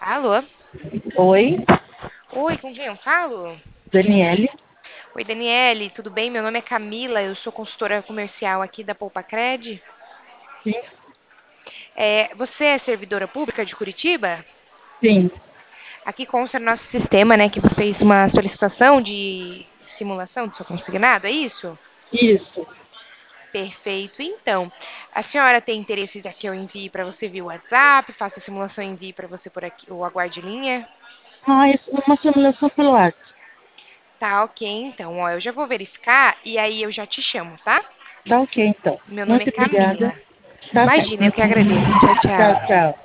Alô? Oi, Oi, com quem eu falo? Daniele. Oi, Daniele, tudo bem? Meu nome é Camila, eu sou consultora comercial aqui da Poupa-Cred. Sim, Você é servidora pública de Curitiba? sim, Aqui consta no nosso sistema, né, que você fez uma solicitação de simulação do seu consignado, é isso? isso. Perfeito. Então, a senhora tem interesse de que eu envie para você via WhatsApp, faça a simulação e envie para você por aqui, ou aguarde linha? Ah, isso é uma simulação pelo WhatsApp. Tá, ok, então, ó, eu já vou verificar e aí eu já te chamo, tá? Tá ok, então. Meu nome é Muito obrigada. Camila. Tá Imagina, eu certo. que agradeço. Tchau, Tchau, tchau. tchau.